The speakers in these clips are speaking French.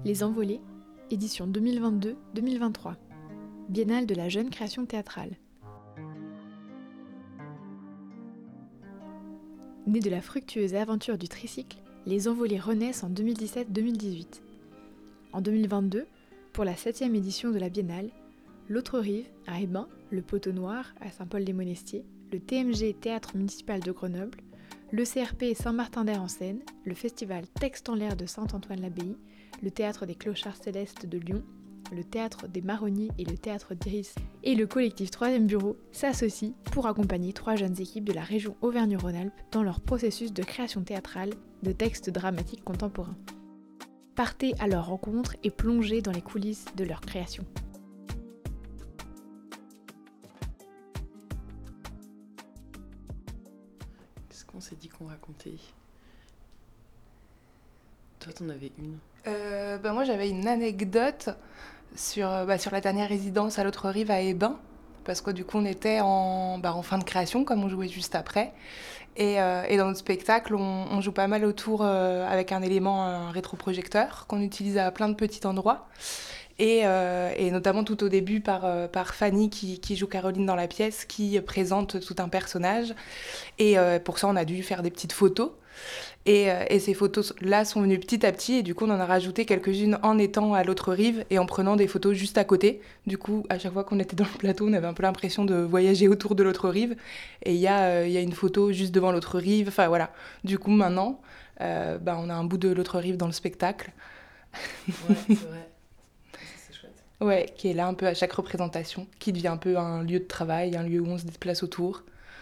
Les Envolées, édition 2022-2023. Biennale de la jeune création théâtrale. Né de la fructueuse aventure du tricycle, Les Envolées renaissent en 2017-2018. En 2022, pour la 7e édition de la Biennale, l'Autre Rive à Hébin, le Poteau Noir à Saint-Paul-des-Monestiers, le TMG Théâtre Municipal de Grenoble, le CRP Saint-Martin-d'Air-en-Seine, le festival Texte en l'air de Saint-Antoine-l'Abbaye, le Théâtre des Clochards Célestes de Lyon, le Théâtre des Marronniers et le Théâtre d'Iris et le collectif 3e Bureau s'associent pour accompagner 3 jeunes équipes de la région Auvergne-Rhône-Alpes dans leur processus de création théâtrale de textes dramatiques contemporains. Partez à leur rencontre et plongez dans les coulisses de leur création. Qu'est-ce qu'on s'est dit qu'on racontait ? Toi, t'en avais une. Moi, j'avais une anecdote sur la dernière résidence à l'Autre Rive à Hébin, parce que du coup, on était en fin de création, comme on jouait juste après. Et dans notre spectacle, on joue pas mal autour avec un rétroprojecteur qu'on utilise à plein de petits endroits. Et notamment tout au début par Fanny qui joue Caroline dans la pièce, qui présente tout un personnage. Et pour ça, on a dû faire des petites photos. Et ces photos-là sont venues petit à petit, et du coup, on en a rajouté quelques-unes en étant à l'Autre Rive et en prenant des photos juste à côté. Du coup, à chaque fois qu'on était dans le plateau, on avait un peu l'impression de voyager autour de l'Autre Rive. Et il y a une photo juste devant l'Autre Rive. Enfin, voilà. Du coup, maintenant, on a un bout de l'Autre Rive dans le spectacle. Ouais, c'est vrai. C'est chouette. Ouais, qui est là un peu à chaque représentation, qui devient un peu un lieu de travail, un lieu où on se déplace autour.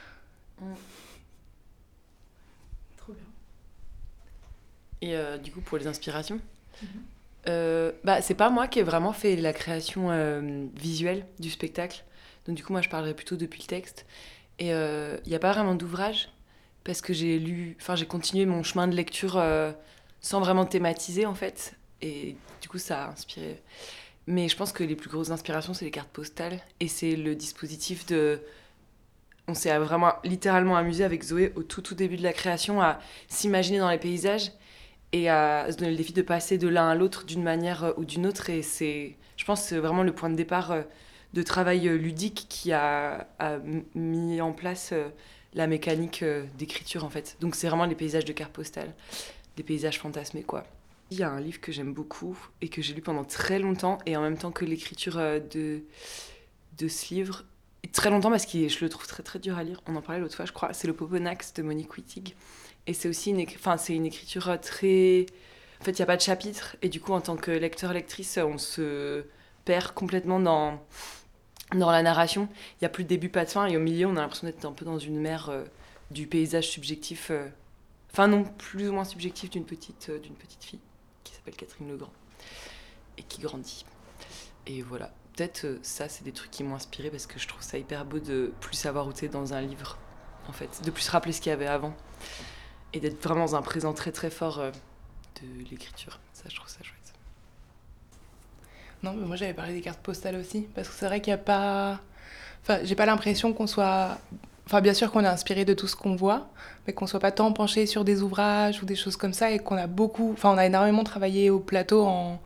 Trop bien. Et du coup, pour les inspirations, c'est pas moi qui ai vraiment fait la création visuelle du spectacle. Donc du coup, moi, je parlerai plutôt depuis le texte. Et il n'y a pas vraiment d'ouvrage, parce que j'ai continué mon chemin de lecture sans vraiment thématiser, en fait. Et du coup, ça a inspiré. Mais je pense que les plus grosses inspirations, c'est les cartes postales. Et c'est le dispositif de... On s'est vraiment littéralement amusé avec Zoé au tout début de la création à s'imaginer dans les paysages et à se donner le défi de passer de l'un à l'autre d'une manière ou d'une autre. Et je pense que c'est vraiment le point de départ de travail ludique qui a mis en place la mécanique d'écriture, en fait. Donc c'est vraiment les paysages de cartes postales, des paysages fantasmés, quoi. Il y a un livre que j'aime beaucoup et que j'ai lu pendant très longtemps, et en même temps que l'écriture de ce livre, très longtemps parce que je le trouve très très dur à lire, on en parlait l'autre fois je crois, c'est le Poponax de Monique Wittig. Et c'est aussi c'est une écriture très... En fait, il n'y a pas de chapitre, et du coup, en tant que lecteur-lectrice, on se perd complètement dans la narration. Il n'y a plus de début, pas de fin, et au milieu, on a l'impression d'être un peu dans une mer du paysage subjectif, enfin non, plus ou moins subjectif d'une petite fille qui s'appelle Catherine Legrand, et qui grandit. Et voilà. Peut-être ça, c'est des trucs qui m'ont inspirée, parce que je trouve ça hyper beau de plus savoir où t'es dans un livre, en fait. De plus se rappeler ce qu'il y avait avant. Et d'être vraiment dans un présent très très fort de l'écriture. Ça, je trouve ça chouette. Non, mais moi j'avais parlé des cartes postales aussi, parce que c'est vrai qu'il n'y a pas... Enfin, j'ai pas l'impression qu'on soit... Enfin, bien sûr qu'on est inspiré de tout ce qu'on voit, mais qu'on soit pas tant penché sur des ouvrages ou des choses comme ça, et qu'on a beaucoup... Enfin, on a énormément travaillé au plateau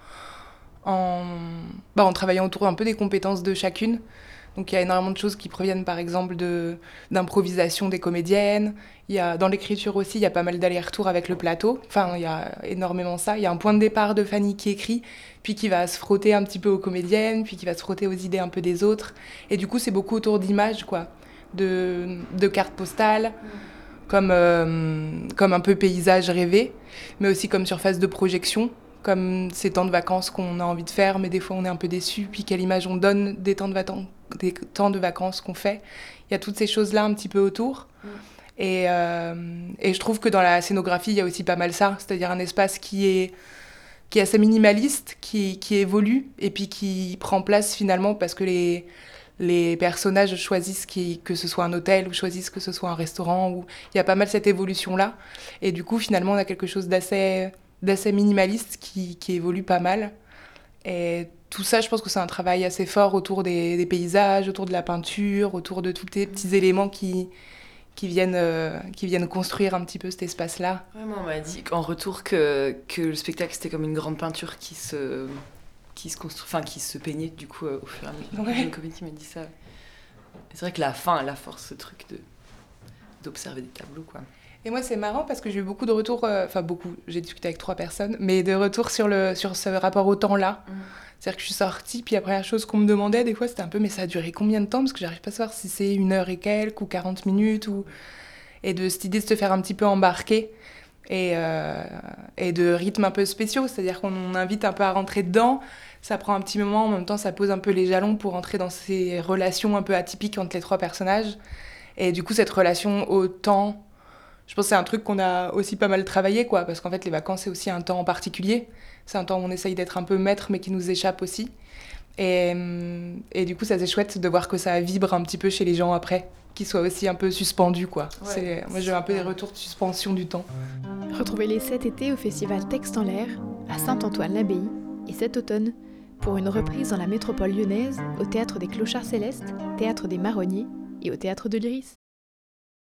en travaillant autour un peu des compétences de chacune. Donc il y a énormément de choses qui proviennent par exemple d'improvisation des comédiennes. Dans l'écriture aussi, il y a pas mal d'allers-retours avec le plateau. Enfin, il y a énormément ça. Il y a un point de départ de Fanny qui écrit, puis qui va se frotter un petit peu aux comédiennes, puis qui va se frotter aux idées un peu des autres. Et du coup, c'est beaucoup autour d'images, quoi, de cartes postales, comme un peu paysage rêvé, mais aussi comme surface de projection, comme ces temps de vacances qu'on a envie de faire, mais des fois on est un peu déçu, puis quelle image on donne des temps de vacances qu'on fait. Il y a toutes ces choses-là un petit peu autour. Et je trouve que dans la scénographie, il y a aussi pas mal ça, c'est-à-dire un espace qui est assez minimaliste, qui évolue, et puis qui prend place finalement parce que les personnages choisissent que ce soit un hôtel ou choisissent que ce soit un restaurant. Il y a pas mal cette évolution-là. Et du coup, finalement, on a quelque chose d'assez minimaliste qui évolue pas mal. Et tout ça, je pense que c'est un travail assez fort autour des paysages, autour de la peinture, autour de tous les petits éléments qui qui viennent construire un petit peu cet espace-là. Ouais, moi, on m'a dit qu'en retour que le spectacle, c'était comme une grande peinture qui se peignait du coup au fur et à mesure. Une copine qui m'a dit ça. Et c'est vrai que la fin, elle a force ce truc d'observer des tableaux, quoi. Et moi, c'est marrant parce que j'ai eu beaucoup de retours, j'ai discuté avec 3 personnes, mais de retours sur ce rapport au temps-là. C'est-à-dire que je suis sortie, puis la première chose qu'on me demandait, des fois, c'était un peu, mais ça a duré combien de temps? Parce que j'arrive pas à savoir si c'est 1 heure et quelques ou 40 minutes. Et de cette idée de se faire un petit peu embarquer et de rythmes un peu spéciaux. C'est-à-dire qu'on invite un peu à rentrer dedans. Ça prend un petit moment, en même temps, ça pose un peu les jalons pour entrer dans ces relations un peu atypiques entre les 3 personnages. Et du coup, cette relation au temps, je pense que c'est un truc qu'on a aussi pas mal travaillé, quoi, parce qu'en fait, les vacances, c'est aussi un temps en particulier. C'est un temps où on essaye d'être un peu maître, mais qui nous échappe aussi. Et du coup, ça c'est chouette de voir que ça vibre un petit peu chez les gens après, qu'ils soient aussi un peu suspendus, quoi. Moi, j'ai un peu des retours de suspension du temps. Retrouvez-les cet été au festival Texte en l'air, à Saint-Antoine-l'Abbaye, et cet automne, pour une reprise dans la métropole lyonnaise, au Théâtre des Clochards Célestes, Théâtre des Marronniers et au Théâtre de l'Iris.